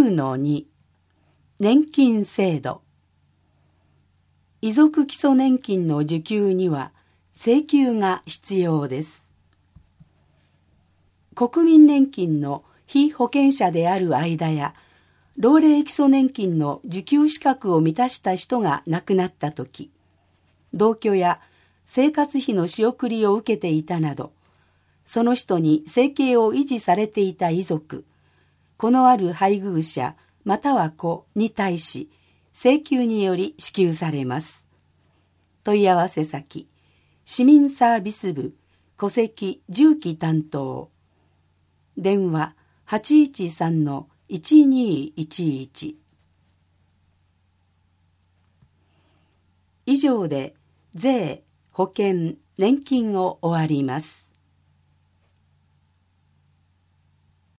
9-2 年金制度。遺族基礎年金の受給には請求が必要です。国民年金の被保険者である間や老齢基礎年金の受給資格を満たした人が亡くなったとき、同居や生活費の仕送りを受けていたなど、その人に生計を維持されていた遺族、子のある配偶者または子に対し請求により支給されます。問い合わせ先、市民サービス部戸籍住基担当、電話 813-1211。 以上で税、保険、年金を終わります。